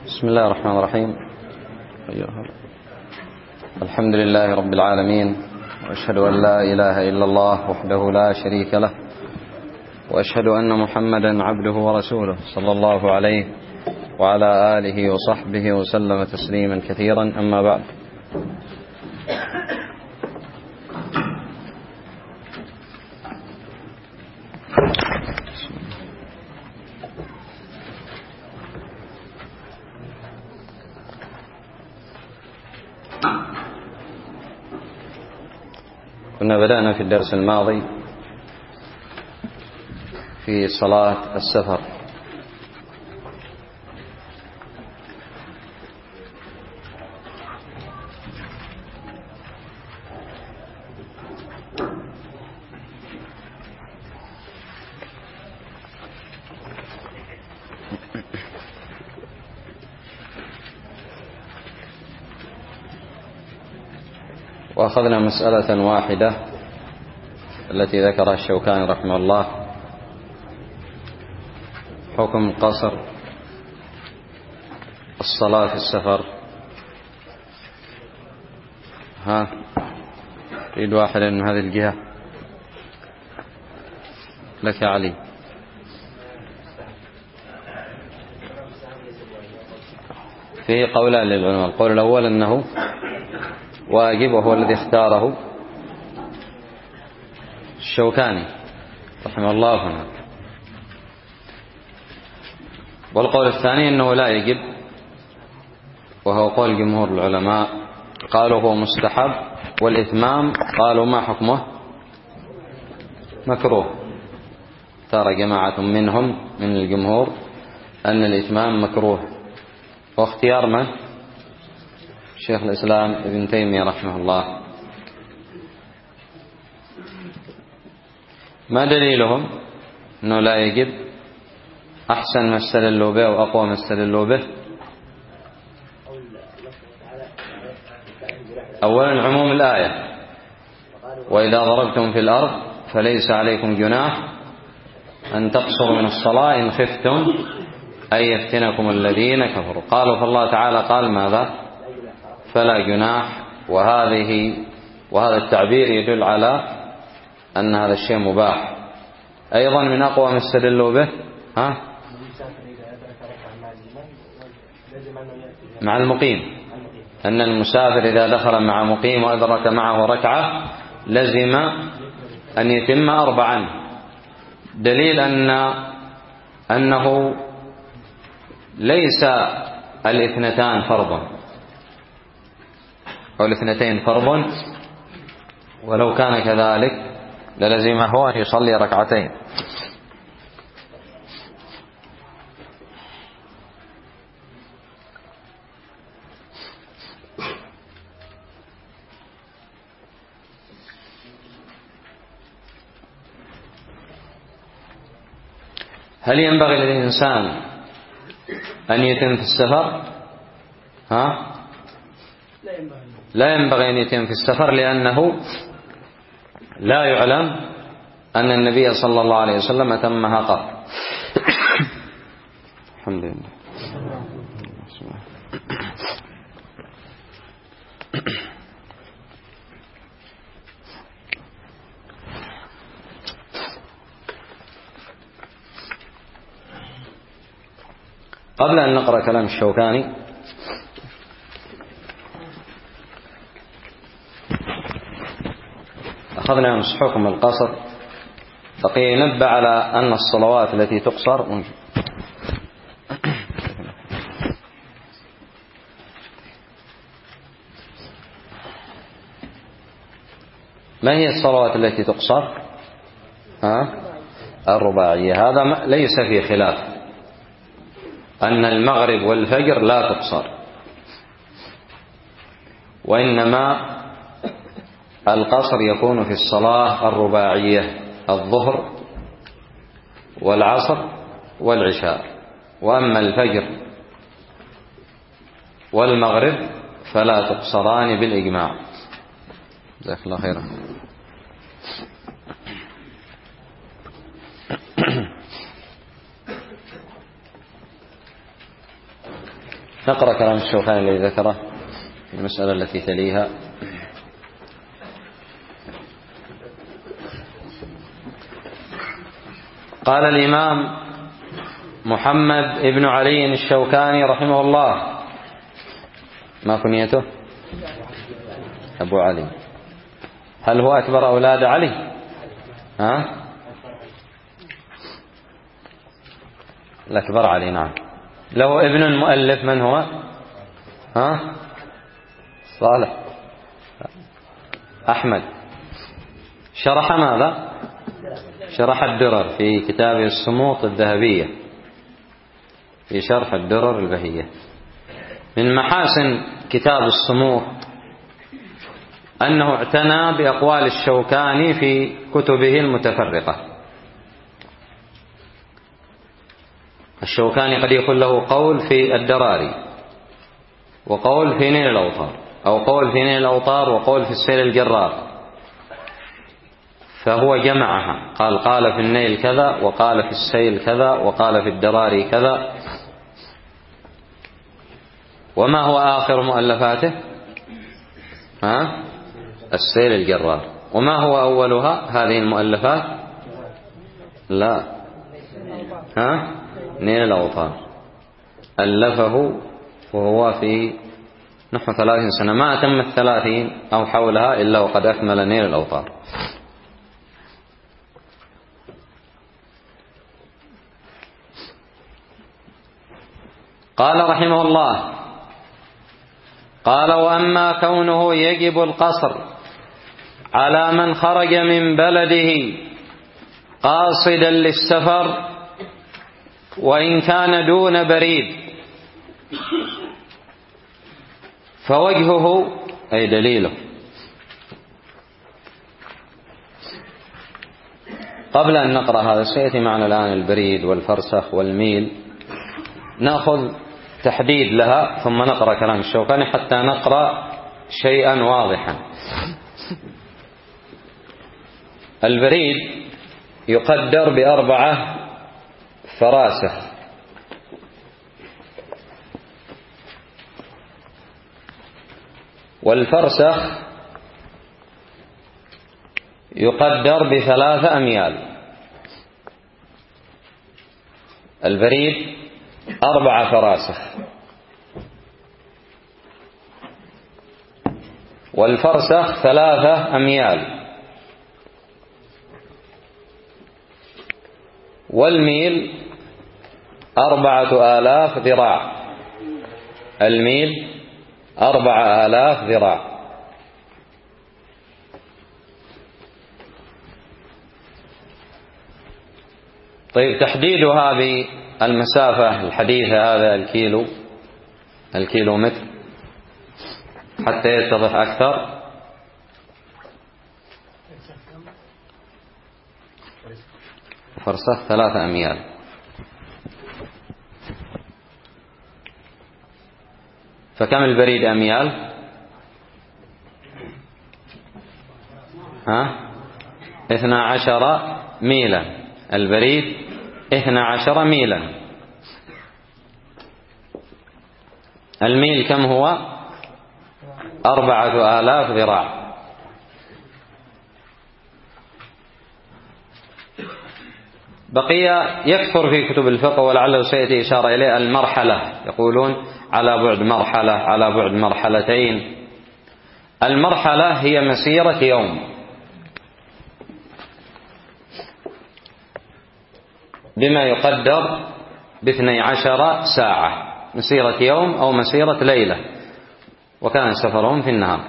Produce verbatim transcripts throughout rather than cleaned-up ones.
بسم الله الرحمن الرحيم. الحمد لله رب العالمين، وأشهد أن لا إله إلا الله وحده لا شريك له، وأشهد أن محمدا عبده ورسوله صلى الله عليه وعلى آله وصحبه وسلم تسليما كثيرا. أما بعد، كنا بدأنا في الدرس الماضي في صلاة السفر، وأخذنا مسألة واحدة التي ذكرها الشوكاني رحمه الله، حكم قصر الصلاة في السفر. ها يريد واحد من هذه الجهة؟ لك يا علي. فيه قولان للعلماء، القول الأول أنه واجب وهو الذي اختاره الشوكاني رحمه الله هنا، والقول الثاني أنه لا يجب وهو قول جمهور العلماء، قالوا هو مستحب، والإتمام قالوا ما حكمه؟ مكروه. ترى جماعة منهم من الجمهور أن الإتمام مكروه، واختيار من؟ شيخ الإسلام ابن تيمية رحمه الله. ما دليلهم أنه لا يجب؟ أحسن ما استدلوا به وأقوى ما استدلوا به، أولا عموم الآية: وإذا ضربتم في الأرض فليس عليكم جناح أن تقصروا من الصلاة إن خفتم أن يفتنكم الذين كفروا. قالوا فالله تعالى قال ماذا؟ فلا جناح. وهذه وهذا التعبير يدل على أن هذا الشيء مباح. أيضا من أقوى ما استدلوا به ها مع المقيم، أن المسافر إذا دخل مع مقيم وأدرك معه ركعة لزم أن يتم أربعا، دليل أن أنه ليس الاثنتان فرضا أو الاثنتين فرض، ولو كان كذلك للزمه أن يصلي ركعتين. هل ينبغي للإنسان أن يتم في السفر؟ ها؟ لا ينبغي أن يتم في السفر، لأنه لا يعلم أن النبي صلى الله عليه وسلم أتمها قط. الحمد لله. قبل أن نقرأ كلام الشوكاني أخذنا من حكم القصر، بقي ينبه على أن الصلوات التي تقصر. ما هي الصلوات التي تقصر؟ ها؟ الرباعية. هذا ليس في خلاف أن المغرب والفجر لا تقصر، وإنما القصر يكون في الصلاة الرباعية: الظهر والعصر والعشاء. وأما الفجر والمغرب فلا تقصران بالإجماع. جزاك الله خيرا. نقرأ كلام الشوكاني الذي ذكره في المسألة التي تليها. قال الإمام محمد ابن علي الشوكاني رحمه الله، ما كنيته؟ أبو علي. هل هو أكبر أولاد علي؟ ها؟ الأكبر علي، نعم. له ابن المؤلف، من هو؟ ها؟ صالح أحمد. شرح ماذا؟ شرح الدرر في كتابه الصموط الذهبية، في شرح الدرر البهية. من محاسن كتاب الصموط أنه اعتنى بأقوال الشوكاني في كتبه المتفرقة. الشوكاني قد يكون له قول في الدراري، وقول في نيل الأوطار، أو قول في نيل الأوطار وقول في السيل الجرار، فهو جمعها، قال قال في النيل كذا، وقال في السيل كذا، وقال في الدراري كذا. وما هو آخر مؤلفاته؟ ها؟ السيل الجرار. وما هو أولها هذه المؤلفات؟ لا، ها؟ نيل الأوطار. ألفه وهو في نحو ثلاثين سنة، ما أتم الثلاثين أو حولها إلا وقد أكمل نيل الأوطار. قال رحمه الله: قال: وأما كونه يجب القصر على من خرج من بلده قاصدا للسفر وإن كان دون بريد، فوجهه أي دليله. قبل أن نقرأ هذا سيأتي معنا الآن البريد والفرسخ والميل، نأخذ تحديد لها ثم نقرأ كلام الشوكاني حتى نقرأ شيئا واضحا. البريد يقدر بأربعة فراسخ، والفرسخ يقدر بثلاثة أميال. البريد أربعة فراسخ، والفرسخ ثلاثة أميال، والميل أربعة آلاف ذراع. الميل أربعة آلاف ذراع. طيب، تحديدها بالمسافة الحديثة هذا الكيلو الكيلو متر حتى يتضح أكثر. فرسخ ثلاثة أميال. فكم البريد أميال؟ ها؟ اثنا عشر ميلا. البريد اثنا عشر ميلا. الميل كم هو؟ أربعة آلاف ذراع. بقي يكثر في كتب الفقه ولعله سيأتي إشارة إليه المرحلة، يقولون على بعد مرحلة، على بعد مرحلتين. المرحلة هي مسيرة يوم، بما يقدر باثني عشر ساعة، مسيرة يوم أو مسيرة ليلة، وكان سفرهم في النهار.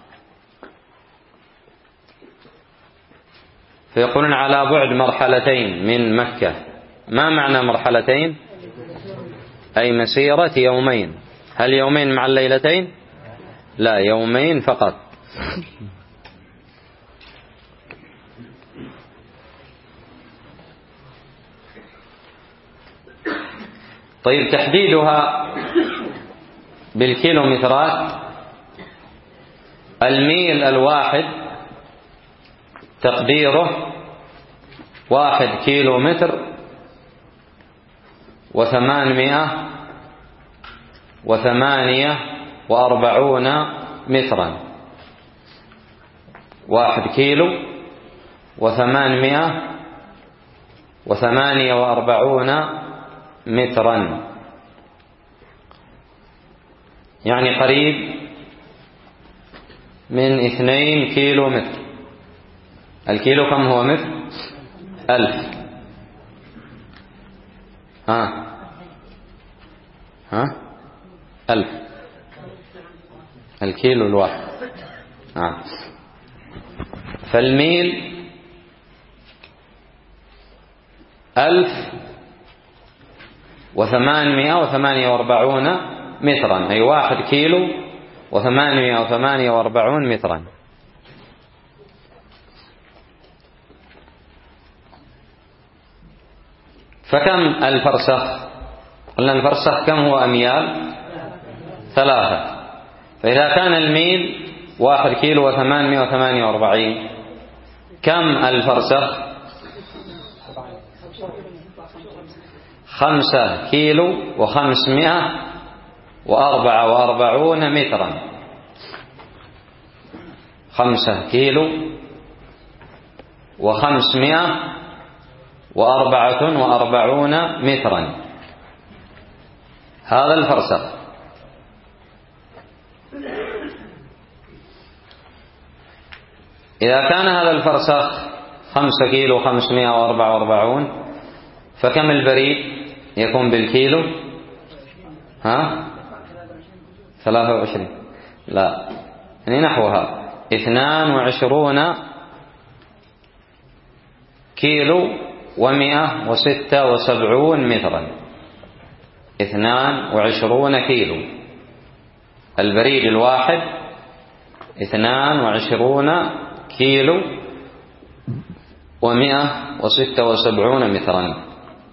فيقولون على بعد مرحلتين من مكة. ما معنى مرحلتين؟ أي مسيرة يومين. هل يومين مع الليلتين؟ لا، يومين فقط. طيب، تحديدها بالكيلومترات. الميل الواحد تقديره واحد كيلو متر وثمانمائة وثمانية وأربعون مترا. واحد كيلو وثمانمائة وثمانية وأربعون مترا، يعني قريب من اثنين كيلو متر. الكيلو كم هو متر؟ ألف. ها ها ألف الكيلو الواحد. ها. فالميل ألف وثمانمائة وثمانية وأربعون مترا، أي واحد كيلو وثمانمائة وثمانية وأربعون مترا. فكم الفرسخ؟ قلنا الفرسخ كم هو أميال؟ ثلاثة. فإذا كان الميل واحد كيلو وثمانمائة وثمانية وأربعين، كم الفرسخ؟ خمسة كيلو وخمسمائة وأربعة وأربعون مترا. خمسة كيلو وخمسمائة وأربعة وأربعون مترا، هذا الفرسخ. إذا كان هذا الفرسخ خمسة كيلو وخمسمائة وأربعة وأربعون، فكم البريد يكون بالكيلو؟ ها ثلاثة وعشرين، لا يعني نحوها اثنان وعشرون كيلو ومئة وستة وسبعون مترا. اثنان وعشرون كيلو، البريد الواحد اثنان وعشرون كيلو ومئة وستة وسبعون مترا.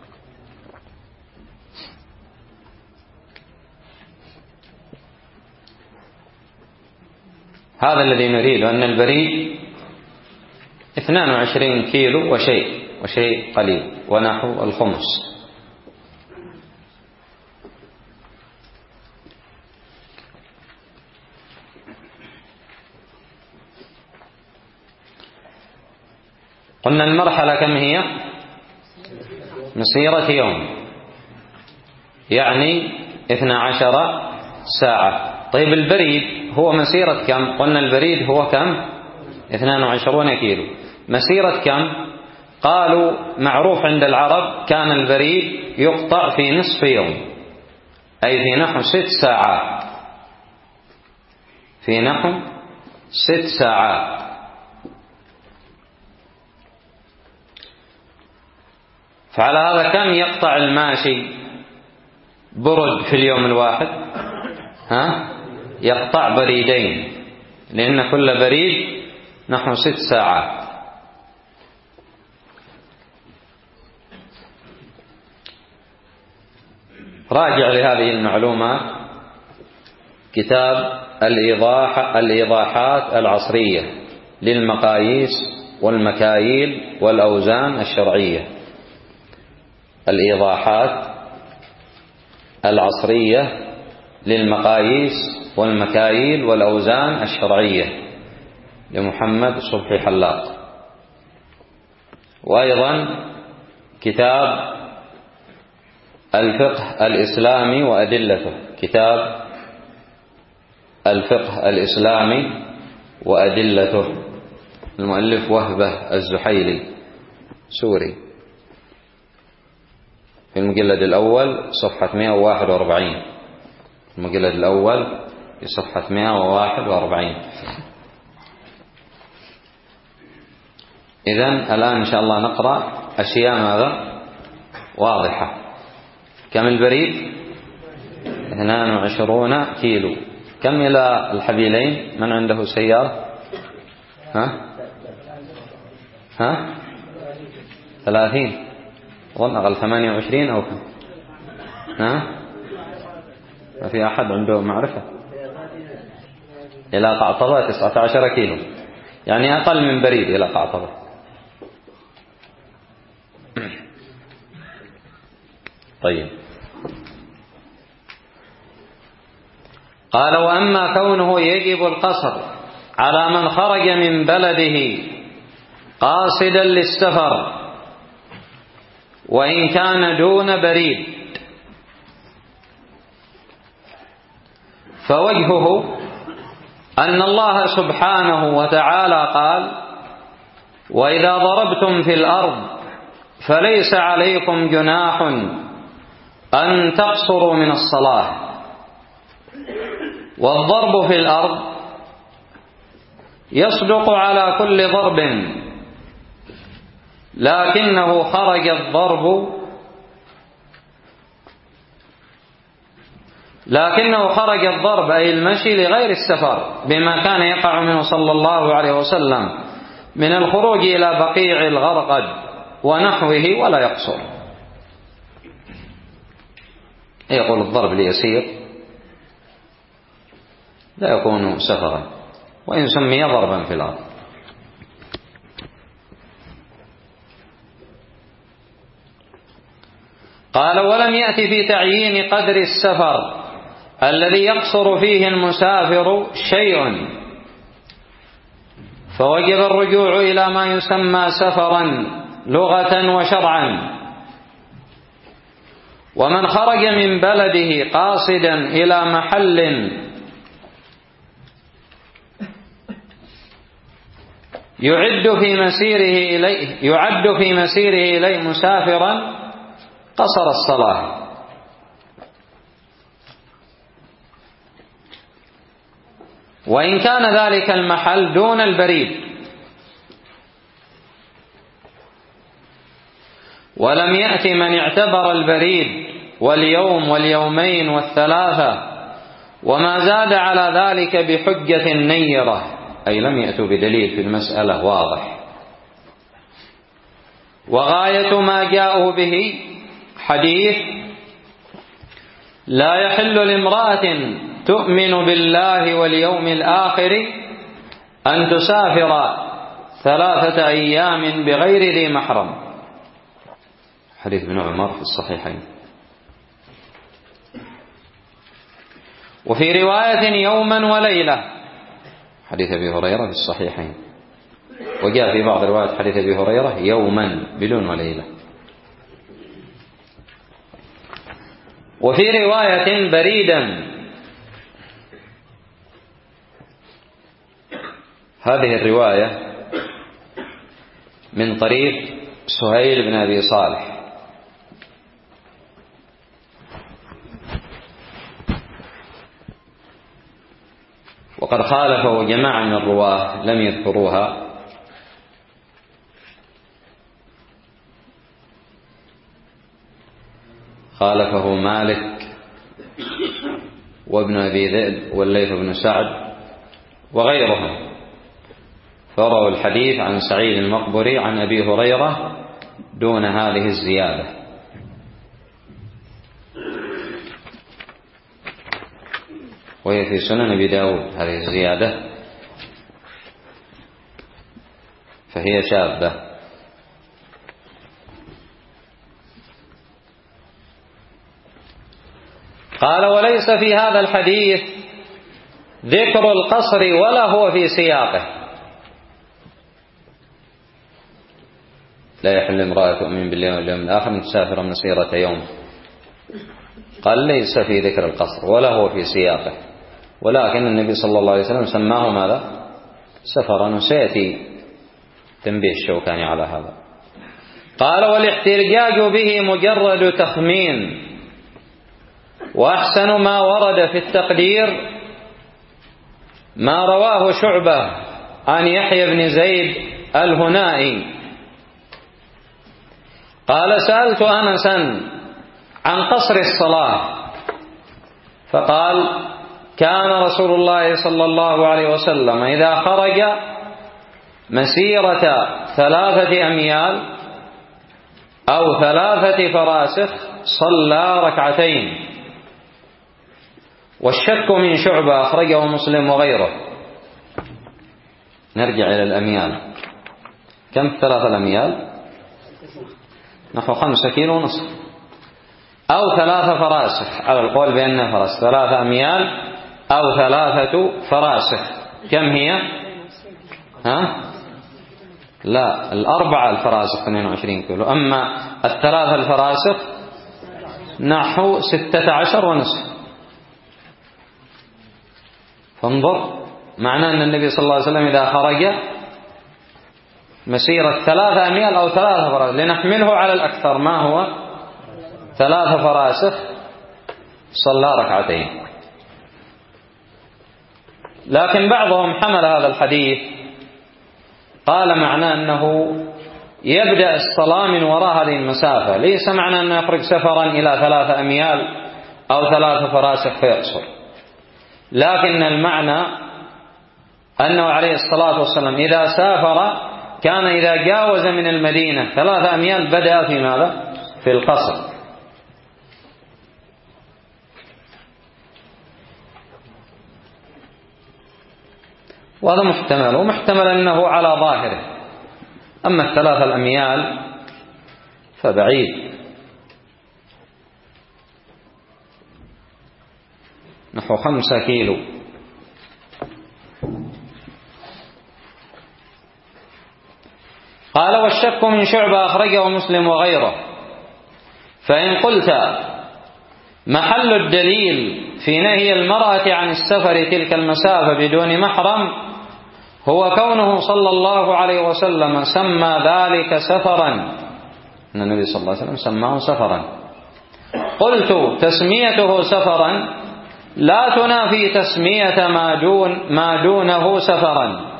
هذا الذي نريد، أن البريد اثنان وعشرين كيلو وشيء وشيء قليل، ونحو الخمس. قلنا المرحلة كم هي؟ مسيرة يوم، يعني اثنا عشر ساعة. طيب البريد هو مسيرة كم؟ قلنا البريد هو كم؟ اثنان وعشرون كيلو. مسيرة كم؟ قالوا معروف عند العرب كان البريد يقطع في نصف يوم، أي في نحو ست ساعات. في نحو ست ساعات. فعلى هذا كم يقطع الماشي برد في اليوم الواحد؟ ها؟ يقطع بريدين، لأن كل بريد نحو ست ساعات. راجع لهذه المعلومات كتاب الإيضاح الإيضاحات العصرية للمقاييس والمكاييل والأوزان الشرعية. الإيضاحات العصرية للمقاييس والمكاييل والأوزان الشرعية لمحمد صبحي حلاق. وأيضا كتاب الفقه الإسلامي وأدلته، كتاب الفقه الإسلامي وأدلته، المؤلف وهبة الزحيلي سوري، في المجلد الأول صفحة مئة وواحد وأربعين. المجلد الأول في صفحة مئة وواحد وأربعين. إذن الآن إن شاء الله نقرأ أشياء ماذا واضحة. كم البريد؟ اثنان وعشرون كيلو. كم إلى الحبيلين؟ من عنده سيارة؟ ها ها ثلاثين، أظن أقل ثمانية وعشرين أو كم؟ ها ما في أحد عنده معرفة؟ إلى قعطبة تسعة عشر كيلو، يعني أقل من بريد إلى قعطبة. طيب قال: وأما كونه يجب القصر على من خرج من بلده قاصدا للسفر وإن كان دون بريد، فوجهه أن الله سبحانه وتعالى قال: وإذا ضربتم في الأرض فليس عليكم جناح أن تقصروا من الصلاة. والضرب في الأرض يصدق على كل ضرب، لكنه خرج الضرب لكنه خرج الضرب أي المشي لغير السفر بما كان يقع منه صلى الله عليه وسلم من الخروج إلى بقيع الغرقد ونحوه ولا يقصر. يقول الضرب اليسير لا يكون سفرا وإن سمي ضربا في الأرض. قال: ولم يأتي في تعيين قدر السفر الذي يقصر فيه المسافر شيء، فوجب الرجوع إلى ما يسمى سفرا لغة وشرعا. ومن خرج من بلده قاصدا إلى محل يعد في مسيره إليه يعد في مسيره إليه مسافرا قصر الصلاة. وإن كان ذلك المحل دون البريد، ولم يأتي من اعتبر البريد واليوم واليومين والثلاثة وما زاد على ذلك بحجة نيرة، أي لم يأتوا بدليل في المسألة واضح. وغاية ما جاءوا به حديث: لا يحل لامرأة تؤمن بالله واليوم الآخر أن تسافر ثلاثة أيام بغير ذي محرم. حديث ابن عمر في الصحيحين. وفي رواية يوما وليلة، حديث أبي هريرة في الصحيحين. وجاء في بعض روايات حديث أبي هريرة يوما بدون وليلة. وفي رواية بريدا. هذه الرواية من طريق سهيل بن أبي صالح، وقد خالفه جماعة من الرواة لم يذكروها، خالفه مالك وابن أبي ذئب والليث بن سعد وغيرهم، فرووا الحديث عن سعيد المقبري عن أبي هريرة دون هذه الزيادة. وهي في سنن أبي داود هذه الزيادة، فهي شاذة. قال: وليس في هذا الحديث ذكر القصر ولا هو في سياقه. لا يحل امرأة تؤمن بالله واليوم الآخر أن تسافر مسيرة يوم. قال: ليس في ذكر القصر ولا هو في سياقه، ولكن النبي صلى الله عليه وسلم سماه ماذا؟ سفرا، وسيأتي تنبيه الشوكاني على هذا. قال: والاحتجاج به مجرد تخمين، وأحسن ما ورد في التقدير ما رواه شعبة عن يحيى بن زيد الهنائي قال: سألت أنسا عن قصر الصلاة، فقال: كان رسول الله صلى الله عليه وسلم إذا خرج مسيرة ثلاثة أميال أو ثلاثة فراسخ صلى ركعتين. والشك من شعبة أخرجه مسلم وغيره. نرجع إلى الأميال. كم ثلاثة الأميال؟ نحو خمسة كيلو ونصف، أو ثلاثة فراسخ على القول بأنها فرس ثلاثة أميال أو ثلاثة فراسخ. كم هي؟ ها؟ لا، الأربعة الفراسخ اثنين وعشرين كيلو، أما الثلاثة الفراسخ نحو ستة عشر ونصف. فانظر، معناه أن النبي صلى الله عليه وسلم إذا خرج مسيرة ثلاثة أميال أو ثلاثة فراسخ لنحمله على الأكثر، ما هو ثلاثة فراسخ، صلى ركعتين. لكن بعضهم حمل هذا الحديث قال معناه أنه يبدأ الصلاة من وراء هذه المسافة، ليس معنى أنه يخرج سفرا إلى ثلاثة أميال أو ثلاثة فراسخ فيقصر، لكن المعنى أنه عليه الصلاة والسلام إذا سافر كان إذا جاوز من المدينة ثلاثة أميال بدأ في ماذا؟ في القصر. وهذا محتمل، ومحتمل أنه على ظاهره. أما الثلاثة الأميال فبعيد، نحو خمسة كيلو. قال والشك من شعبة أخرجه مسلم وغيره. فإن قلت محل الدليل في نهي المرأة عن السفر تلك المسافة بدون محرم هو كونه صلى الله عليه وسلم سمى ذلك سفرا، أن النبي صلى الله عليه وسلم سماه سفرا. قلت تسميته سفرا لا تنافي تسمية ما دون ما دونه سفرا.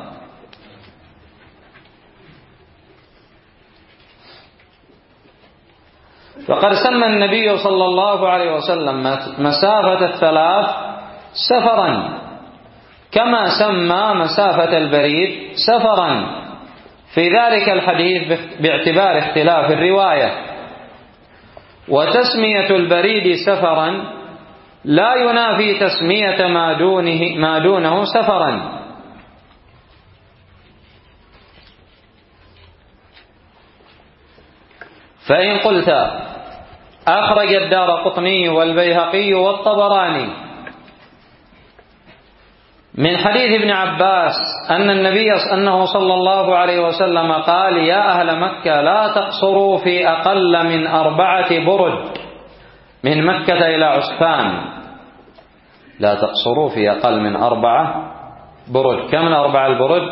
فقد سمى النبي صلى الله عليه وسلم مسافة الثلاث سفرا، كما سمى مسافة البريد سفرا في ذلك الحديث باعتبار اختلاف الرواية. وتسمية البريد سفرا لا ينافي تسمية ما دونه ما دونه سفرا. فإن قلت أخرج الدارقطني والبيهقي والطبراني من حديث ابن عباس أن النبي أنه صلى الله عليه وسلم قال يا أهل مكة لا تقصروا في أقل من أربعة برد من مكة إلى عسفان. لا تقصروا في أقل من أربعة برد. كم الأربعة البرد؟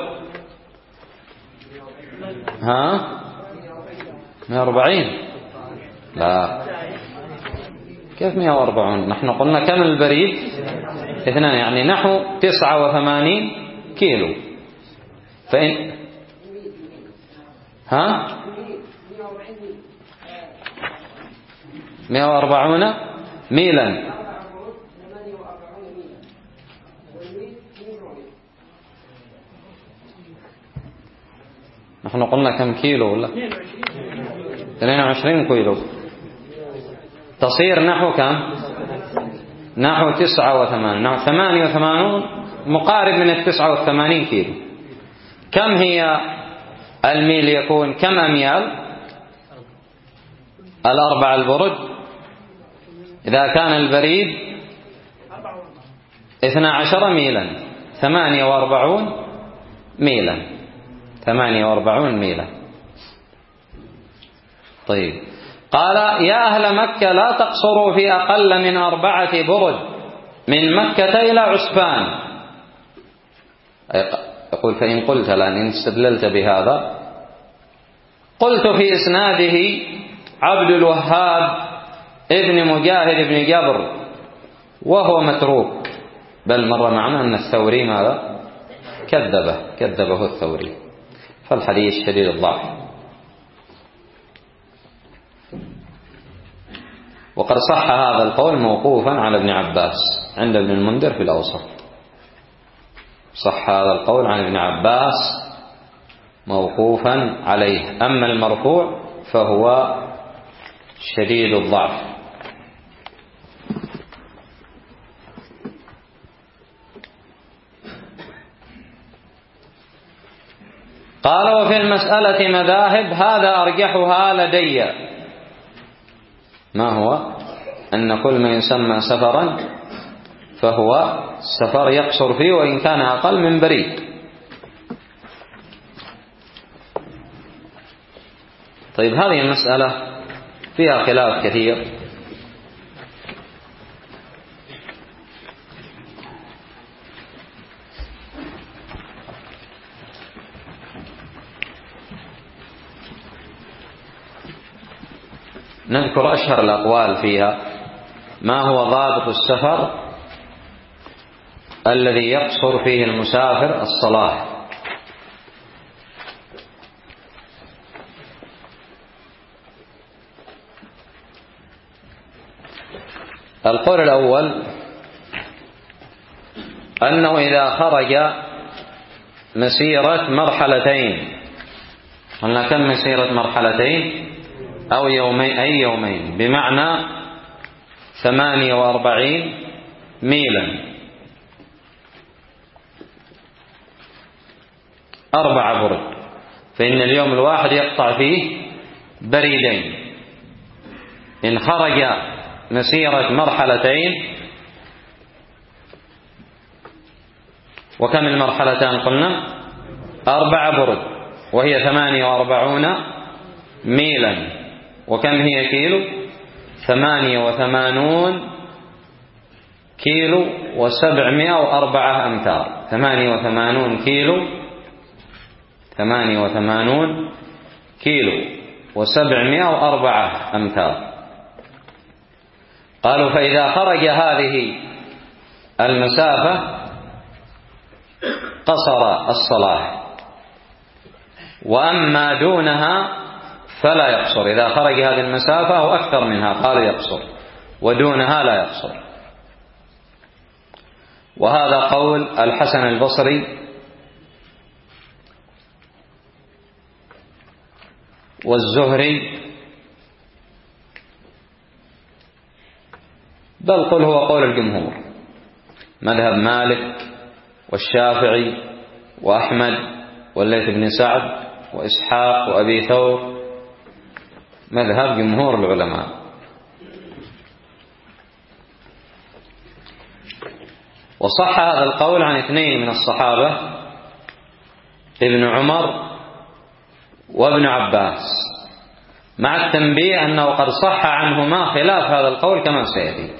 ها؟ مئة وأربعين؟ لا، كيف مئة وأربعين؟ نحن قلنا كم البريد؟ اثنان، يعني نحو تسعة وثمانين كيلو. فإن ها مئة وأربعون ميلا. نحن قلنا كم كيلو ولا اثنين وعشرين كيلو، تصير نحو كم؟ نحو تسعة وثمانين، نحو ثمانية وثمانون، مقارب من التسعة والثمانين كيلو. كم هي الميل يكون؟ كم أميال؟ الأربع البرد إذا كان البريد اثنا عشر ميلا، ثمانية وأربعون ميلا، ثمانية وأربعون ميلا. طيب، قال يا أهل مكة لا تقصروا في أقل من أربعة برد من مكة إلى عسفان. يقول فإن قلت لأن استدللت بهذا قلت في إسناده عبد الوهاب ابن مجاهد بن جبر وهو متروك، بل مر معنا أن الثوري ماذا؟ كذبه كذبه الثوري، فالحديث شديد الضعف. وقد صح هذا القول موقوفا على ابن عباس عند ابن المنذر في الأوسط. صح هذا القول عن ابن عباس موقوفا عليه، أما المرفوع فهو شديد الضعف. قال وفي المسألة مذاهب، هذا أرجحها لدي. ما هو؟ أن كل ما يسمى سفرا فهو السفر يقصر فيه وإن كان أقل من بريد. طيب هذه المسألة فيها خلاف كثير، نذكر أشهر الأقوال فيها. ما هو ضابط السفر الذي يقصر فيه المسافر الصلاة؟ القول الأول أنه إذا خرج مسيرة مرحلتين، قلنا كم مسيرة مرحلتين؟ أو يومين، أي يومين، بمعنى ثمانية وأربعين ميلا، أربعة برد، فإن اليوم الواحد يقطع فيه بريدين. إن خرج مسيرة مرحلتين، وكم المرحلتان قلنا؟ أربعة برد، وهي ثمانية وأربعون ميلا، وكم هي كيلو؟ ثمانية وثمانون كيلو وسبعمائة وأربعة أمتار. ثمانية وثمانون كيلو ثمانية وثمانون كيلو وسبعمائة وأربعة أمتار. قالوا فإذا خرج هذه المسافة قصر الصلاة، وأما دونها فلا يقصر. إذا خرج هذه المسافة أو أكثر منها قالوا يقصر، ودونها لا يقصر. وهذا قول الحسن البصري والزهري، بل قل هو قول الجمهور، مذهب مالك والشافعي وأحمد والليث بن سعد وإسحاق وأبي ثور، مذهب جمهور العلماء. وصح هذا القول عن اثنين من الصحابة، ابن عمر وابن عباس، مع التنبيه أنه قد صح عنهما خلاف هذا القول كما سيأتي.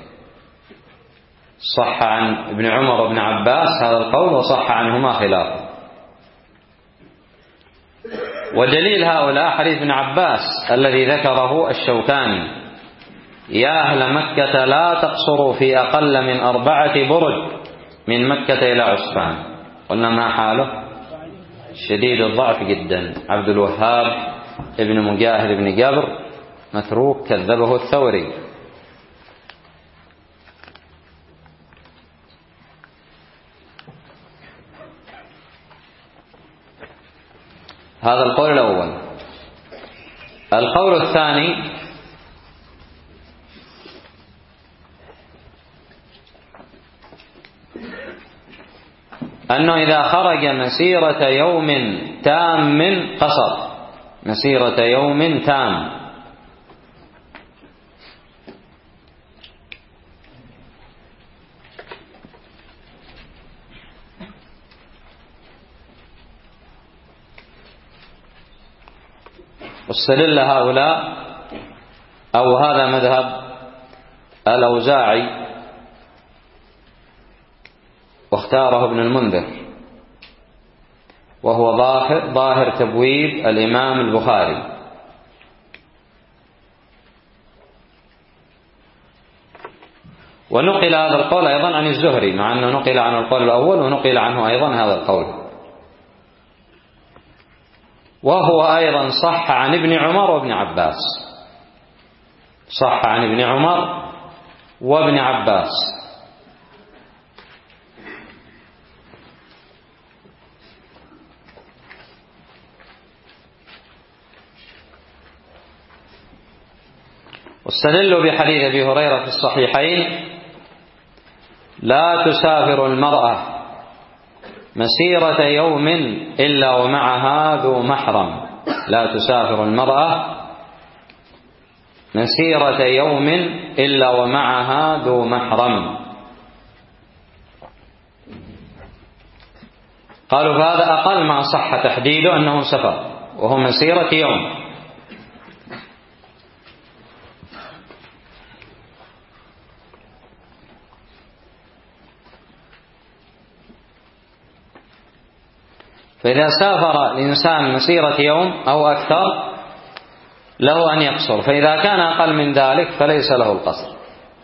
صح عن ابن عمر وابن عباس هذا القول، وصح عنهما خلافه. ودليل هؤلاء حديث ابن عباس الذي ذكره الشوكاني: يا أهل مكة لا تقصروا في أقل من أربعة برد من مكة إلى عسفان. قلنا ما حاله؟ شديد الضعف جدا. عبد الوهاب ابن مجاهد بن جبر متروك، كذبه الثوري. هذا القول الأول. القول الثاني أنه إذا خرج مسيرة يوم تام قصر، مسيرة يوم تام. واستدل هؤلاء، أو هذا مذهب الأوزاعي واختاره ابن المنذر، وهو ظاهر ظاهر تبويب الإمام البخاري. ونقل هذا القول أيضا عن الزهري، مع أنه نقل عن القول الأول ونقل عنه أيضا هذا القول، وهو أيضا صح عن ابن عمر وابن عباس. صح عن ابن عمر وابن عباس. واستدلوا بحديث أبي هريرة في الصحيحين: لا تسافر المرأة مسيرة يوم إلا ومعها ذو محرم. لا تسافر المرأة مسيرة يوم إلا ومعها ذو محرم. قالوا فهذا أقل ما صح تحديده أنه سفر، وهو مسيرة يوم. فإذا سافر الإنسان مسيرة يوم أو أكثر له أن يقصر، فإذا كان أقل من ذلك فليس له القصر.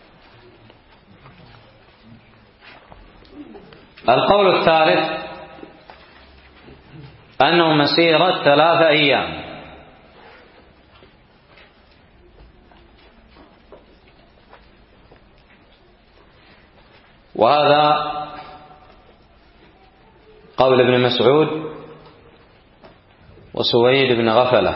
القول الثالث أنه مسيرة ثلاثة أيام، وهذا قول ابن مسعود وسويد بن غفلة.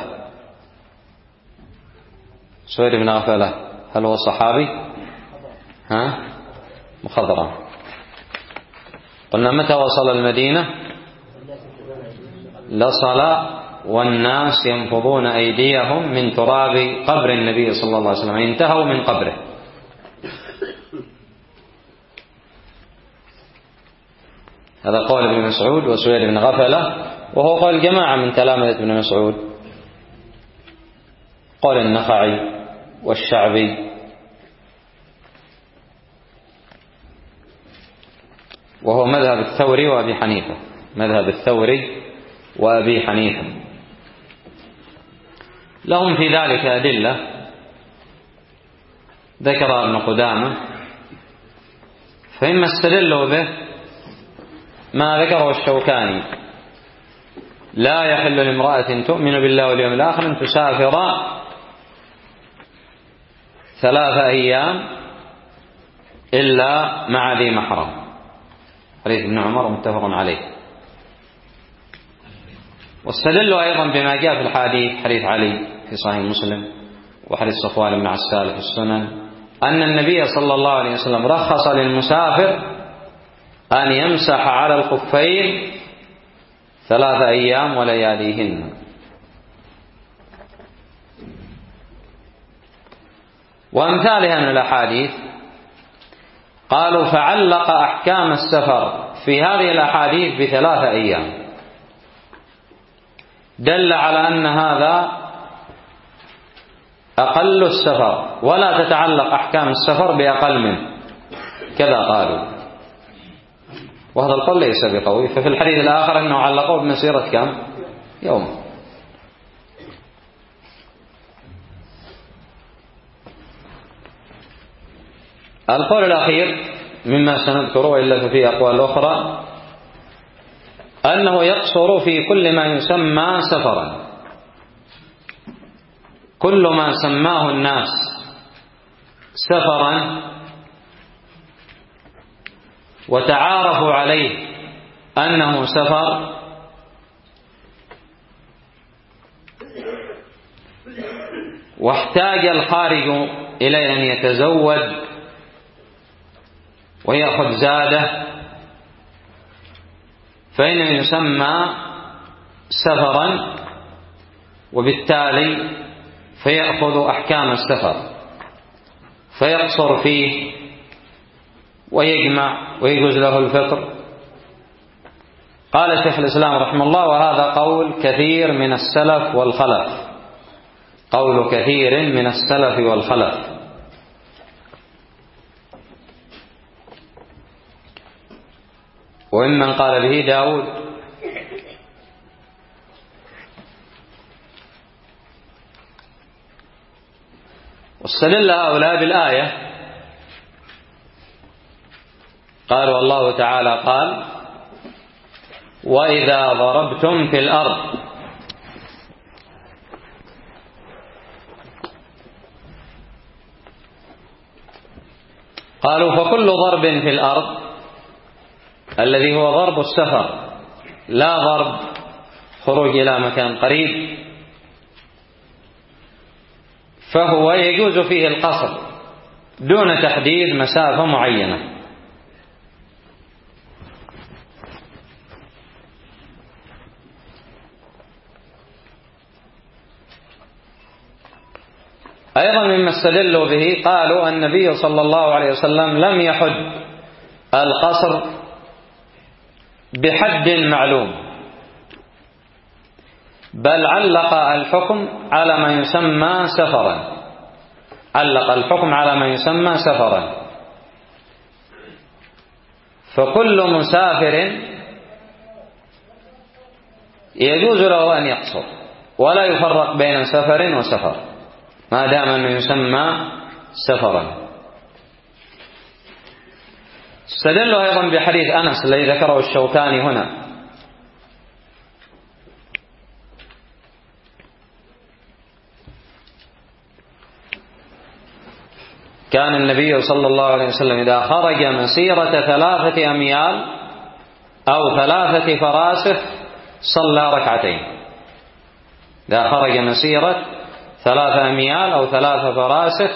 سويد بن غفلة هل هو صحابي؟ ها؟ مخضرم. قلنا متى وصل المدينة؟ لصل والناس ينفضون أيديهم من تراب قبر النبي صلى الله عليه وسلم، انتهوا من قبره. هذا قول ابن مسعود وسويد بن غفلة، وهو قول جماعة من تلامذة ابن مسعود، قول النخعي والشعبي، وهو مذهب الثوري وأبي حنيفة، مذهب الثوري وأبي حنيفة. لهم في ذلك أدلة ذكر ابن قدامة، فإما استدلوا به ما ذكره الشوكاني: لا يحل لامرأة تؤمن بالله واليوم الآخر أن تسافر ثلاثة أيام إلا مع ذي محرم، حديث ابن عمر متفق عليه. واستدلوا أيضا بما جاء في الحديث، حديث علي في صحيح مسلم وحديث صفوان بن عسال في السنن، أن النبي صلى الله عليه وسلم رخص للمسافر أن يمسح على الخفين ثلاثة أيام ولياليهن. وأمثالها من الأحاديث قالوا فعلق أحكام السفر في هذه الأحاديث بثلاثة أيام، دل على أن هذا أقل السفر، ولا تتعلق أحكام السفر بأقل منه، كذا قالوا. وهذا القول ليس بقوي، ففي الحديث الآخر أنه علقوه بمسيرة كم؟ يوم. القول الأخير مما سنذكره إلا في أقوال أخرى أنه يقصر في كل ما يسمى سفرا، كل ما سماه الناس سفرا وتعارفوا عليه أنه سفر واحتاج الخارج إلى أن يتزود ويأخذ زاده، فإنه يسمى سفرا، وبالتالي فيأخذ أحكام السفر فيقصر فيه ويجمع ويجوز له الفطر. قال شيخ الإسلام رحمه الله: وهذا قول كثير من السلف والخلف، قول كثير من السلف والخلف. وممن قال به داود واستدل هؤلاء بالآية، قالوا الله تعالى قال: وإذا ضربتم في الأرض. قالوا فكل ضرب في الأرض الذي هو ضرب السفر، لا ضرب خروج إلى مكان قريب، فهو يجوز فيه القصر دون تحديد مسافة معينة. أيضا مما استدلوا به قالوا النبي صلى الله عليه وسلم لم يحد القصر بحد معلوم، بل علق الحكم على ما يسمى سفرا، علق الحكم على ما يسمى سفرا. فكل مسافر يجوز له أن يقصر، ولا يفرق بين سفر وسفر ما دام أنه يسمى سفرا. استدلوا أيضا بحديث أنس الذي ذكره الشوكاني هنا، كان النبي صلى الله عليه وسلم إذا خرج مسيرة ثلاثة أميال أو ثلاثة فراسخ صلى ركعتين. إذا خرج مسيرة ثلاثة أميال أو ثلاثة فراسخ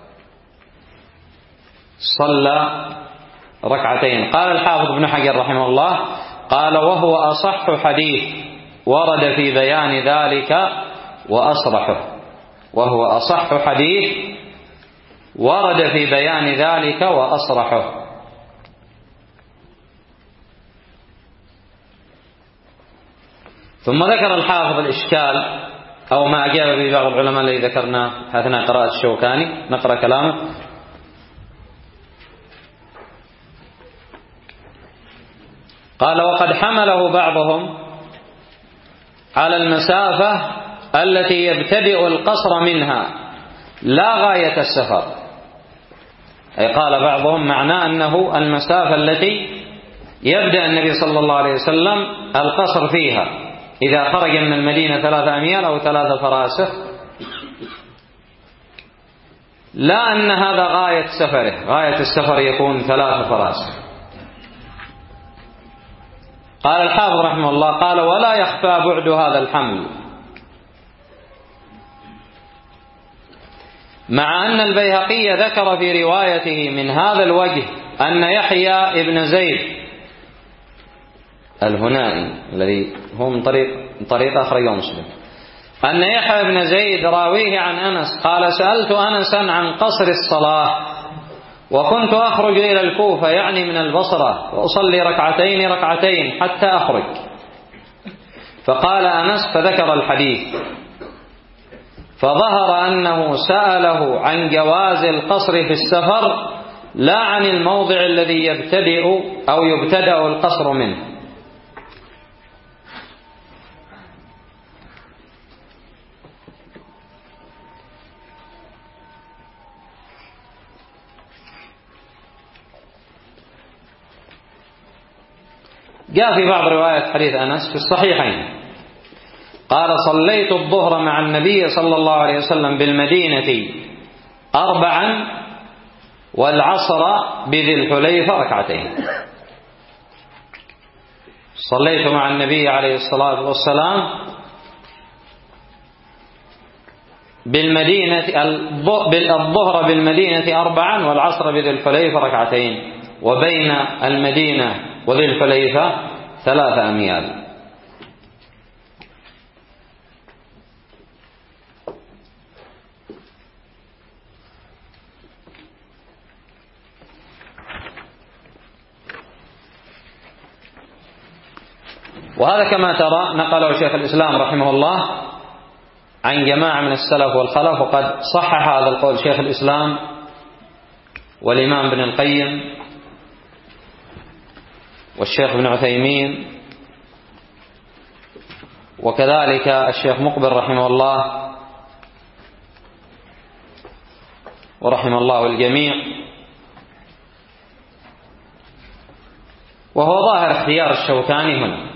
صلى ركعتين. قال الحافظ ابن حجر رحمه الله قال: وهو أصح حديث ورد في بيان ذلك وأصرحه، وهو أصح حديث ورد في بيان ذلك وأصرحه. ثم ذكر الحافظ الإشكال أو ما أجاب به بعض العلماء الذي ذكرنا أثناء قراءة الشوكاني. نقرأ كلامه: قال: وقد حمله بعضهم على المسافة التي يبتدئ القصر منها لا غاية السفر. أي قال بعضهم معناه أنه المسافة التي يبدأ النبي صلى الله عليه وسلم القصر فيها إذا خرج من المدينة ثلاثة أميال أو ثلاثة فراسخ، لا أن هذا غاية سفره، غاية السفر يكون ثلاثة فراسخ. قال الحافظ رحمه الله: قال: ولا يخفى بعد هذا الحمل، مع أن البيهقي ذكر في روايته من هذا الوجه أن يحيى ابن زيد الهنائي الذي هو من طريق, من طريق أخرجه مسلم، أن يحيى ابن زيد راويه عن أنس قال: سألت أنسا عن قصر الصلاة وكنت أخرج إلى الكوفة يعني من البصرة وأصلي ركعتين ركعتين حتى أخرج. فقال أنس فذكر الحديث، فظهر أنه سأله عن جواز القصر في السفر لا عن الموضع الذي يبتدئ أو يبتدأ القصر منه. جاء في بعض روايات حديث أنس في الصحيحين قال: صليت الظهر مع النبي صلى الله عليه وسلم بالمدينة أربعا والعصر بذي الحليفة ركعتين. صليت مع النبي عليه الصلاة والسلام بالمدينة الظهر بالمدينة أربعا والعصر بذي الحليفة ركعتين، وبين المدينة وذي الحليفة ثلاثة أميال. وهذا كما ترى نقله شيخ الإسلام رحمه الله عن جماعة من السلف والخلف، وقد صحح هذا القول شيخ الإسلام والإمام ابن القيم والشيخ ابن عثيمين، وكذلك الشيخ مقبل رحمه الله ورحم الله الجميع. وهو ظاهر اختيار الشوكاني هنا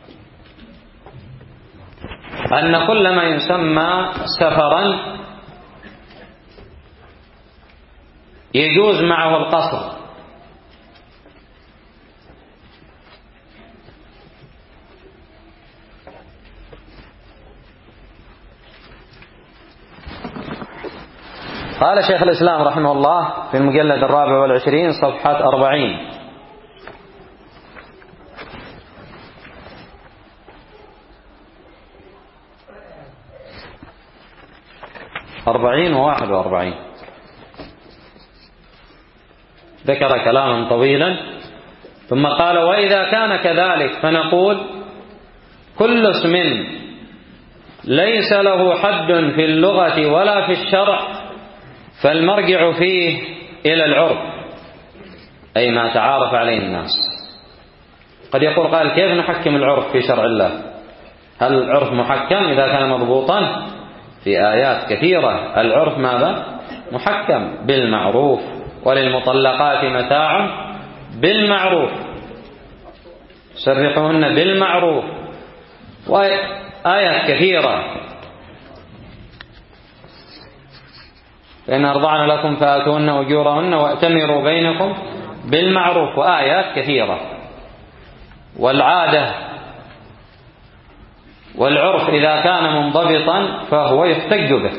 أن كل ما يسمى سفرا يجوز معه القصر، قال شيخ الإسلام رحمه الله في المجلد الرابع والعشرين صفحة أربعين: أربعين وواحد وأربعين، ذكر كلاما طويلا ثم قال وإذا كان كذلك فنقول كل اسم ليس له حد في اللغة ولا في الشرع فالمرجع فيه إلى العرف، أي ما تعارف عليه الناس. قد يقول قال كيف نحكم العرف في شرع الله؟ هل العرف محكم إذا كان مضبوطا؟ في آيات كثيرة العرف ماذا؟ محكم بالمعروف، وللمطلقات متاع بالمعروف، سرحوهن بالمعروف، وآيات كثيرة. فإن أرضعن لكم فآتوهن أجورهن وأتمروا بينكم بالمعروف، وآيات كثيرة. والعادة والعرف إذا كان منضبطا فهو يحتج به.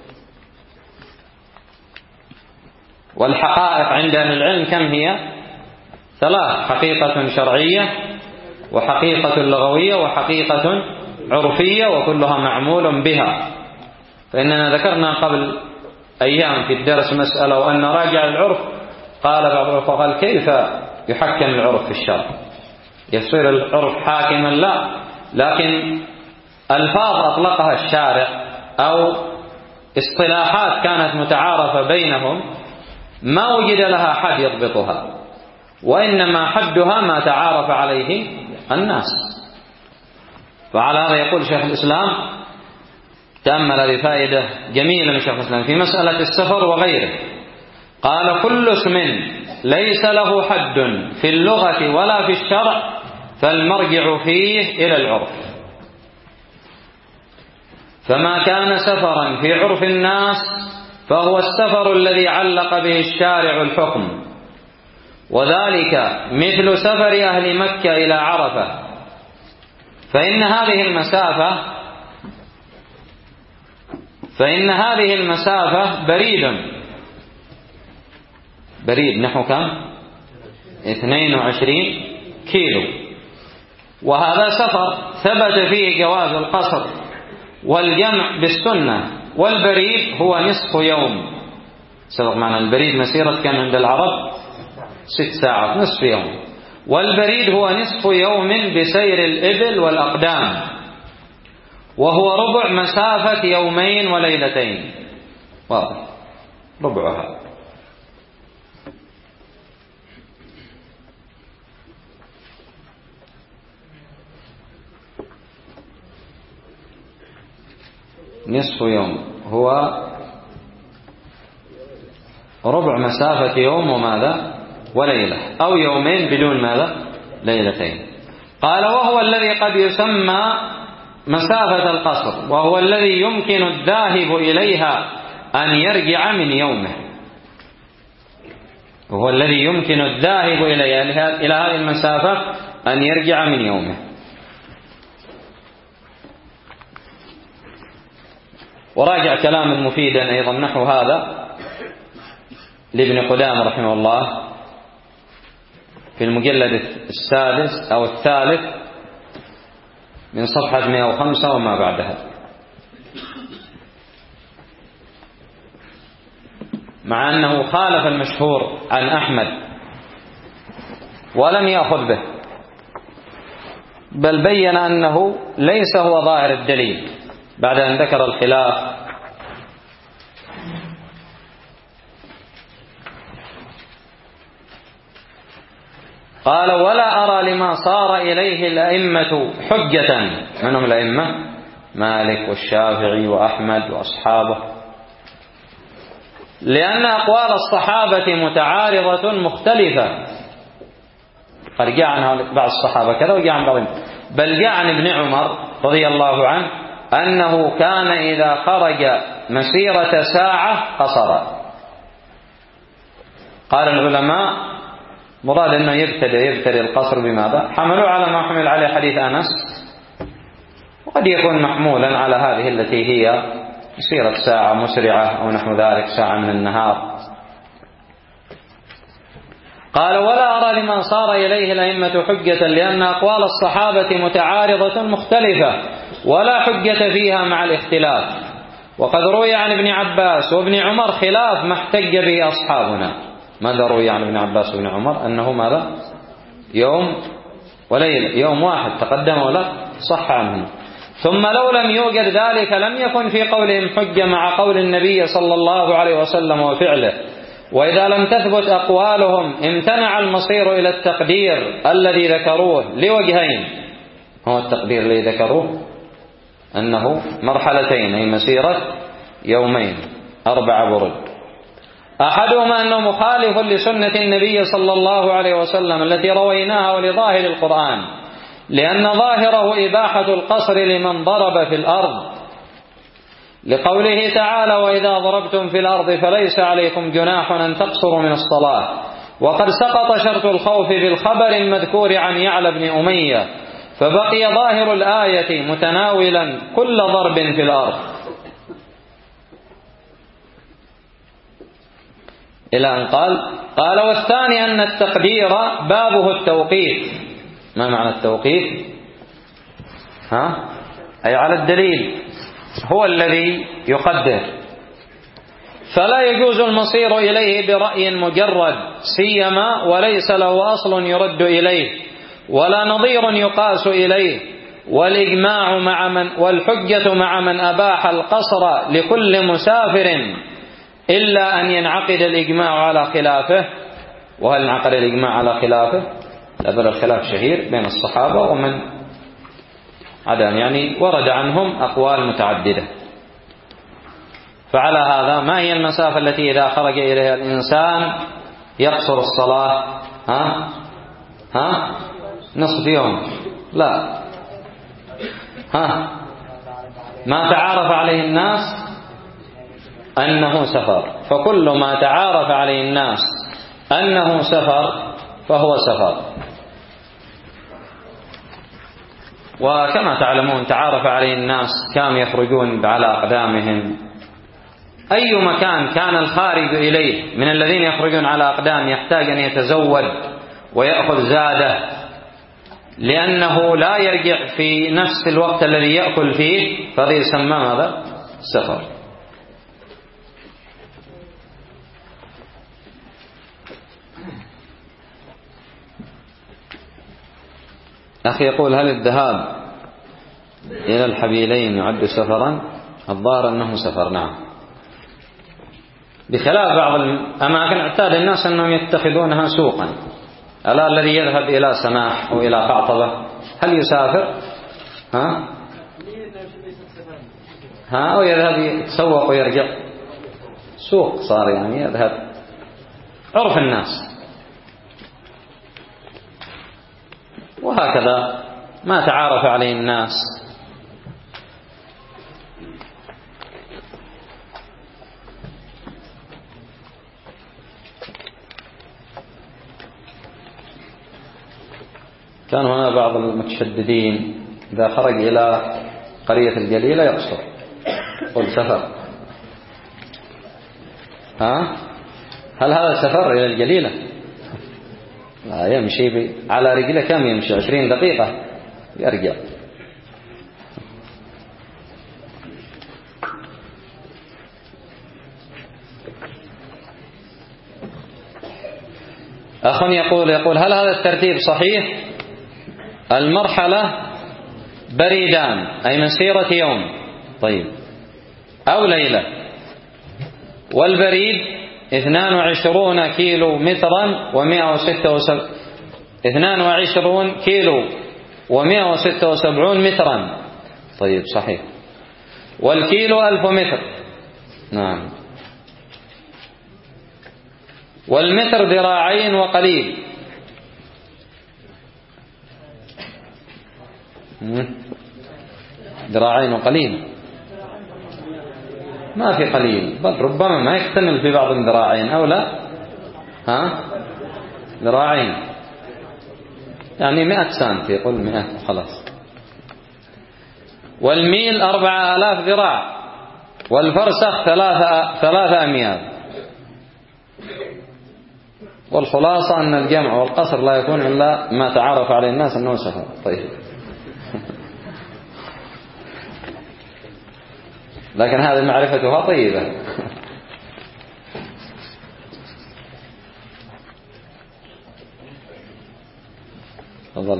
والحقائق عند أهل العلم كم هي؟ ثلاث: حقيقة شرعية، وحقيقة لغوية، وحقيقة عرفية، وكلها معمول بها. فإننا ذكرنا قبل أيام في الدرس مسألة وأن راجع العرف، قال بعض العلماء قال كيف يحكم العرف في الشرع؟ يصير العرف حاكما؟ لا، لكن ألفاظ أطلقها الشارع أو اصطلاحات كانت متعارفة بينهم ما وجد لها حد يضبطها، وإنما حدها ما تعارف عليه الناس. وعلى هذا يقول شيخ الإسلام، تأمل بفائدة جميلة من شيخ الإسلام في مسألة السفر وغيره، قال كل اسم ليس له حد في اللغة ولا في الشرع فالمرجع فيه إلى العرف. فما كان سفرا في عرف الناس فهو السفر الذي علق به الشارع الحكم، وذلك مثل سفر أهل مكة إلى عرفة، فإن هذه المسافة فإن هذه المسافة بريد بريد نحو كم؟ اثنين وعشرين كيلو، وهذا سفر ثبت فيه جواز القصر والجمع بالسنة. والبريد هو نصف يوم، سبق معنا البريد مسيرة كان عند العرب ست ساعات، نصف يوم. والبريد هو نصف يوم بسير الإبل والأقدام، وهو ربع مسافة يومين وليلتين. واضح؟ ربعها. نصف يوم هو ربع مسافة يوم وماذا؟ وليلة، أو يومين بدون ماذا؟ ليلتين. قال وهو الذي قد يسمى مسافة القصر، وهو الذي يمكن الذاهب إليها أن يرجع من يومه. وهو الذي يمكن الذاهب إليها إلى هذه المسافة أن يرجع من يومه. وراجع كلاما مفيدا أيضا نحو هذا لابن قدامة رحمه الله في المجلد السادس أو الثالث من صفحة مئة وخمسة وما بعدها، مع أنه خالف المشهور عن أحمد ولم يأخذ به، بل بين أنه ليس هو ظاهر الدليل بعد أن ذكر الخلاف. قال ولا أرى لما صار إليه الأئمة حجة. من هم الأئمة؟ مالك والشافعي وأحمد وأصحابه، لأن أقوال الصحابة متعارضة مختلفة. قد جاء عن بعض الصحابة كذا وجاء عن بعضهم، بل جاء عن ابن عمر رضي الله عنه أنه كان إذا خرج مسيرة ساعة قصر. قال العلماء مراد أنه يبتدئ يبتدئ القصر بماذا؟ حملوا على ما حمل عليه حديث أنس، وقد يكون محمولا على هذه التي هي مسيرة ساعة مسرعة أو نحو ذلك، ساعة من النهار. قال ولا أرى لمن صار إليه الأئمة حجة، لأن أقوال الصحابة متعارضة مختلفة ولا حجة فيها مع الاختلاف. وقد روي عن ابن عباس وابن عمر خلاف ما احتج به أصحابنا. ماذا روي عن ابن عباس وابن عمر؟ أنه ماذا؟ يوم وليلة، يوم واحد تقدم ولا صح عنه. ثم لو لم يوجد ذلك لم يكن في قولهم حجة مع قول النبي صلى الله عليه وسلم وفعله. وإذا لم تثبت أقوالهم امتنع المصير إلى التقدير الذي ذكروه لوجهين. هو التقدير الذي ذكروه أنه مرحلتين، أي مسيرة يومين أربع برد. أحدهما أنه مخالف لسنة النبي صلى الله عليه وسلم التي رويناها ولظاهر القرآن، لأن ظاهره إباحة القصر لمن ضرب في الأرض، لقوله تعالى: وإذا ضربتم في الأرض فليس عليكم جناح أن تقصروا من الصلاة. وقد سقط شرط الخوف بالخبر المذكور عن يعلى بن أمية، فبقي ظاهر الآية متناولا كل ضرب في الأرض. إلى أن قال قال والثاني أن التقدير بابه التوقيف. ما معنى التوقيف؟ ها؟ أي على الدليل، هو الذي يقدر، فلا يجوز المصير إليه برأي مجرد، سيما وليس له أصل يرد إليه ولا نظير يقاس إليه، والإجماع مع من والحجة مع من أباح القصر لكل مسافر، إلا أن ينعقد الإجماع على خلافه. وهل انعقد الإجماع على خلافه؟ لا، بل الخلاف شهير بين الصحابة ومن عدم، يعني ورد عنهم أقوال متعددة. فعلى هذا ما هي المسافة التي إذا خرج إليها الإنسان يقصر الصلاة؟ ها؟ ها؟ نصف يوم؟ لا. ها؟ ما تعارف عليه الناس أنه سفر، فكل ما تعارف عليه الناس أنه سفر فهو سفر. وكما تعلمون تعارف عليه الناس كانوا يخرجون على أقدامهم. أي مكان كان الخارج إليه من الذين يخرجون على أقدام يحتاج أن يتزود ويأخذ زاده، لأنه لا يرجع في نفس الوقت الذي يأكل فيه، فهذا يسمى ماذا؟ سفر. أخي يقول: هل الذهاب إلى الحبيلين يعد سفرا؟ الظاهر أنه سفر، نعم، بخلاف بعض الأماكن اعتاد الناس أنهم يتخذونها سوقا. ألا الذي يذهب إلى سماح أو إلى قعطبة هل يسافر؟ ها؟ ها؟ أو يذهب يتسوق ويرجع؟ سوق صار، يعني يذهب عرف الناس. وهكذا ما تعارف عليه الناس. كان هنا بعض المتشددين إذا خرج إلى قرية الجليلة يقصر، قل سفر. ها؟ هل هذا سفر إلى الجليلة؟ لا، يمشي على رجله. كم يمشي؟ عشرين دقيقة يرجع. أخ يقول يقول هل هذا الترتيب صحيح؟ المرحلة بريدان، أي مسيرة يوم طيب أو ليلة، والبريد اثنان وعشرون كيلو مترا ومئة وستة وسبعين اثنان وعشرون كيلو ومئة وستة وسبعون مترا. طيب صحيح. والكيلو ألف متر. نعم. والمتر ذراعين وقليل. ذراعين وقليل، ما في قليل، بل ربما ما يكتمل في بعض الذراعين أو لا. ها؟ ذراعين يعني مئة سنتي، يقول مئة خلاص. والميل أربعة آلاف ذراع، والفرسخ ثلاثة ثلاثة أميال. والخلاصة أن الجمع والقصر لا يكون إلا ما تعارف عليه الناس أنه سفر. طيب لكن هذه معرفتها طيبة. تفضل.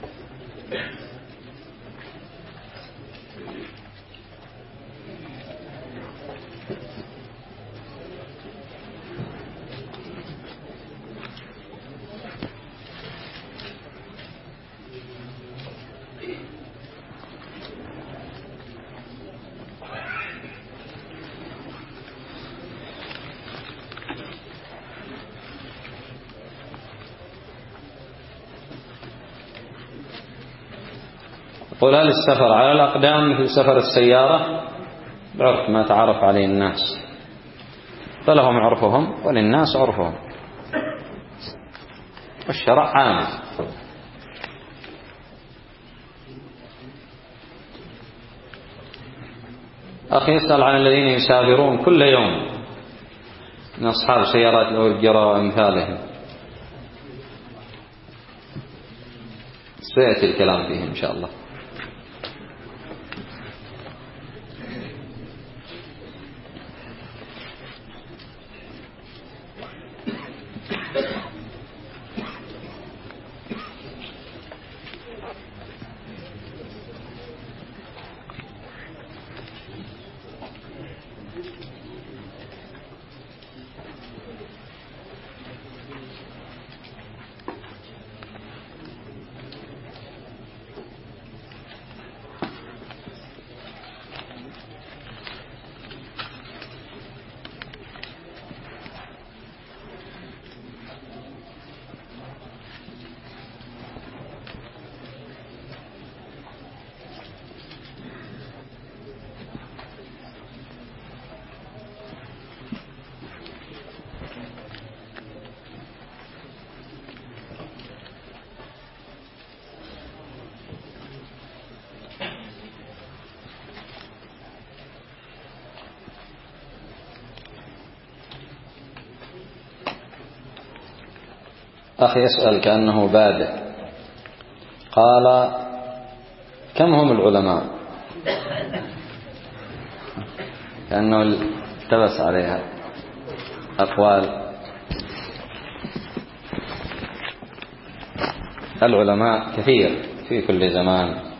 يقول هل السفر على الأقدام مثل سفر السيارة؟ بعرف ما تعرف عليه الناس، فلهم عرفهم وللناس عرفهم، والشرع عام. أخي يسأل عن الذين يسافرون كل يوم من أصحاب سيارات الأورجرة وأمثالهم، سيأتي الكلام فيه إن شاء الله. أخي يسأل كأنه بادئ، قال كم هم العلماء؟ كأنه التبس عليها أقوال. العلماء كثير في كل زمان،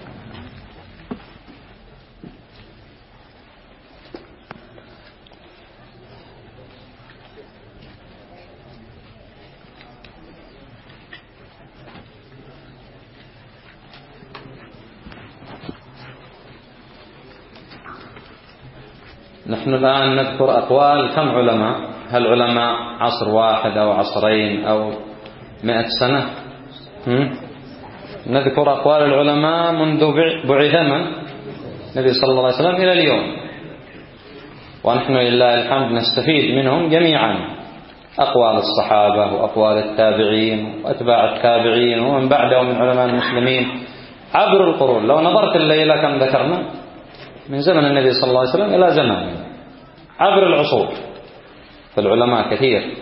نحن الآن نذكر أقوال كم علماء؟ هل علماء عصر واحد أو عصرين أو مئة سنة؟ هم؟ نذكر أقوال العلماء منذ بعث من؟ النبي صلى الله عليه وسلم إلى اليوم، ونحن لله الحمد نستفيد منهم جميعا، أقوال الصحابة وأقوال التابعين وأتباع التابعين ومن بعدهم من علماء المسلمين عبر القرون. لو نظرت الليلة كم ذكرنا من زمن النبي صلى الله عليه وسلم إلى زمانه عبر العصور، فالعلماء كثير.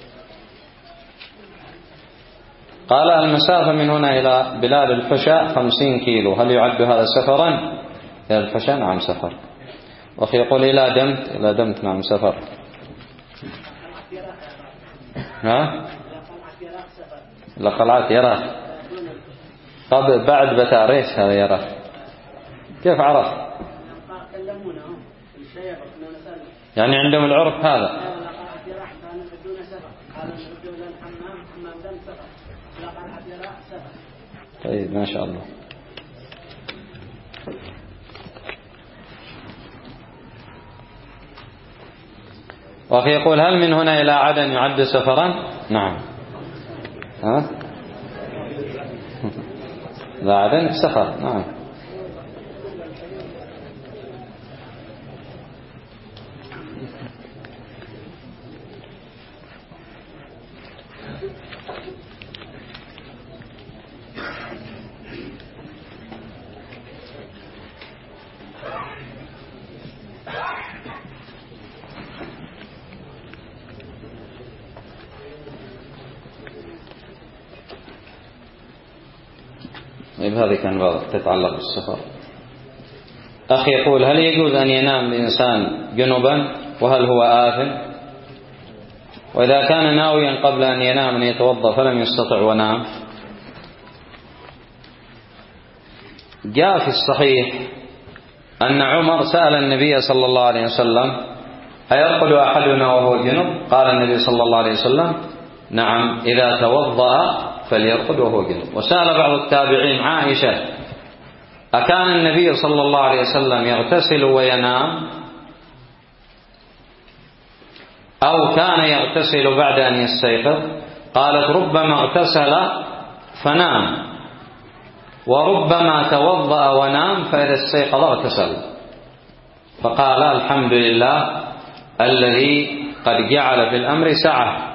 قال المسافة من هنا إلى بلاد الحشا خمسين كيلو، هل يعد هذا سفرا؟ إلى الحشا نعم سفر. وأخي يقول إلى دمت، إلى دمت نعم سفر. ها؟ لقلعة يراك قبل بعد بتاريخ هذا يراك، كيف عرف؟ يعني عندهم العرف هذا. طيب ما شاء الله. وأخي يقول هل من هنا إلى عدن يعد سفرا؟ نعم. ها؟ لا عدن سفر نعم. هذه كان واضح تتعلق بالسفر. أخي يقول هل يجوز أن ينام الإنسان جنبا وهل هو آثم؟ وإذا كان ناويا قبل أن ينام أن يتوضأ فلم يستطع ونام، جاء في الصحيح أن عمر سأل النبي صلى الله عليه وسلم: أيرقد أحدنا وهو جنب؟ قال النبي صلى الله عليه وسلم: نعم، إذا توضأ فليرقد وهو جنب. وسأل بعض التابعين عائشة: أكان النبي صلى الله عليه وسلم يغتسل وينام أو كان يغتسل بعد أن يستيقظ؟ قالت: ربما اغتسل فنام، وربما توضأ ونام فإذا استيقظ اغتسل. فقال: الحمد لله الذي قد جعل في الأمر سعة.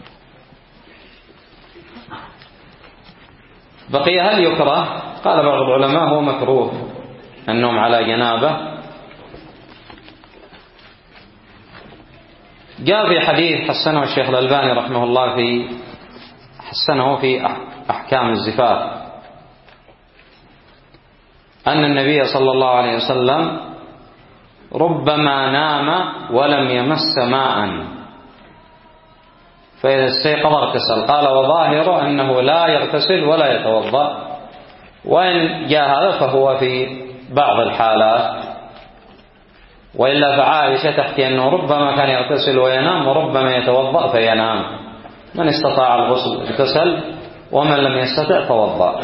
بقي هل يكره؟ قال بعض العلماء: هو مكروه النوم على جنابه. جاء في حديث حسنه الشيخ الألباني رحمه الله في حسنه في أحكام الزفاف أن النبي صلى الله عليه وسلم ربما نام ولم يمس ماء فإذا استيقظ اغتسل. قال: وظاهر أنه لا يغتسل ولا يتوضأ، وإن جاء هذا فهو في بعض الحالات، وإلا فعائشة تحكي أنه ربما كان يغتسل وينام وربما يتوضأ فينام. من استطاع الغسل اغتسل، ومن لم يستطع توضأ.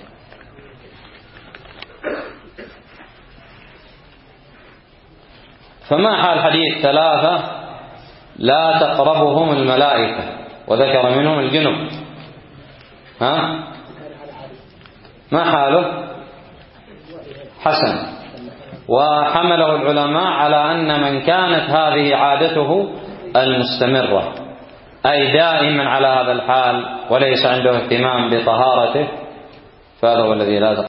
فما حال حديث ثلاثة لا تقربهم الملائكة وذكر منهم الجنب؟ ها؟ ما حاله؟ حسن. وحمله العلماء على أن من كانت هذه عادته المستمرة، أي دائما على هذا الحال وليس عنده اهتمام بطهارته، فهذا هو الذي لا